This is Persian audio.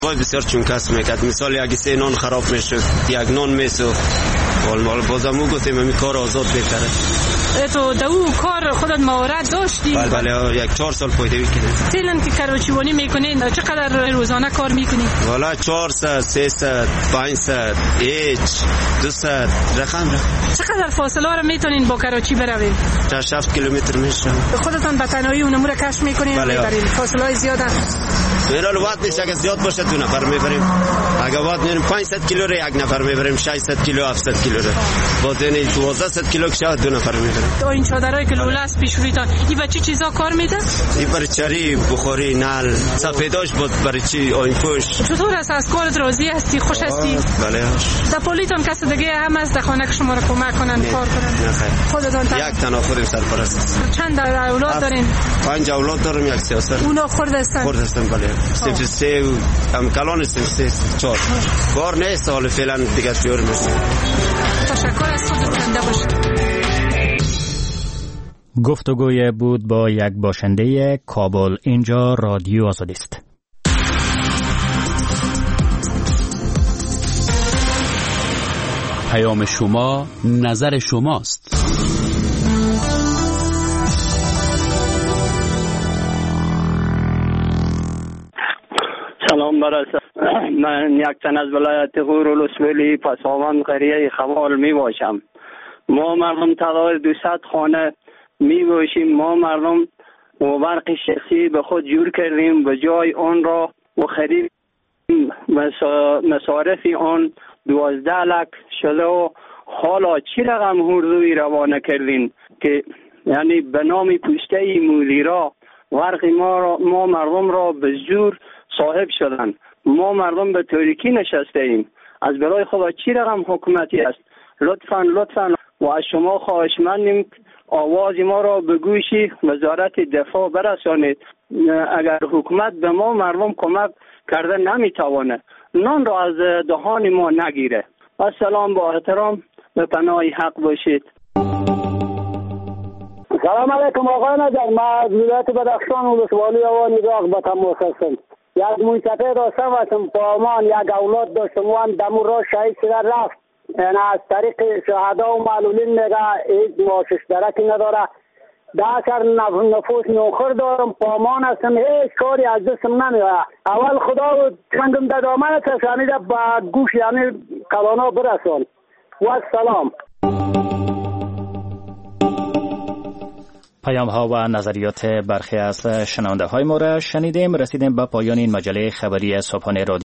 وای بسیار چون کس میکرد. مثال یک سه نان خراب میشد، یک نان میسوخت. ولی بازم گفتیم همین کار آزاد بهتره. تو دو کار خودت مهارت داشتی؟ بله یک 4 سال پیداوی کردم. فعلا که کراچیوانی میکنین چقدر روزانه کار میکنی؟ والا 400 300 500 200 رقم. چقدر فاصله رو میتونین با کراچی بروین؟ 7 کیلومتر میشه. خودتون به تنهایی اون امور کشف میکنین؟ بله. میبرین فاصله های زیاده؟ میرال وقت نیست اگه زیاد باشه 2 نفر میبریم. اگه وقت نریم 500 کیلو رو یک نفر میبریم، 600 کیلو 700 کیلو رو باز یعنی 1200 کیلو که 2 نفر میبریم. تو این چادرای که لوله است پیش رویتان این بچه چیزا کار میده؟ این برای چری، بخاری، نل، سفیداش بود برای چی آین پوش. چطور است از کارت راضی هستی؟ خوش هستی؟ بله. در پلیتون کس دیگه هم از در خانه که شما رو کمک کنن کار کنن؟ نه خیر. خودتان یک تنها خودم سرپرست. چند اولاد دارین؟ 5 اولاد دارم، یک سیاست. اونا خرد هستن؟ خرد هستن بله. سه هم کلان هستن 3 4. کار نیست حال فعلا دیگه جور میشه. تشکر از خودت زنده باشید. گفتگوی بود با یک باشنده کابل. اینجا رادیو آزادی است. پیام شما نظر شماست. سلام برسه. من یک تن از ولایت غور الاسولی پساوند قریه خوال می باشم. ما مردم تقریبا 200 خانه می باشیم. ما مردم برق شخصی به خود جور کردیم و جای آن را و خرید مصارف آن 12 لک شده و حالا چی رقم هردوی روانه کردین که یعنی به نام پوسته مدیرا برق ما مردم را به زور صاحب شدن. ما مردم به تاریکی نشسته ایم. از برای خدا چی رقم حکومتی است؟ لطفاً و از شما خواهشمندیم آواز ما را به گوش وزارت دفاع برسانید. اگر حکومت به ما مردم کمک کرده نمیتوانه نان را از دهان ما نگیره. السلام، با احترام به پناه حق باشید. سلام علیکم آقای نجار. من از ولایت بدخشان ولسوالی آوان راغ به تماس هستم. یک منطقه داشتم و پامان یک اولاد داشتم و هم دمو را شهید شده رفت. یعنی از طریق شهدا و معلولین میگه هیچ معاشش درکی نداره. 10 نفوس نوخر دارم، پامان هستم، هیچ کاری از دستم نمیاد. اول خدا چندم در دامن تشانیده با گوش یعنی کلانا برسان. و سلام. پیام ها و نظریات برخی از شنونده های ما را شنیدیم. رسیدیم به پایان این مجله خبری صبحانه رادیو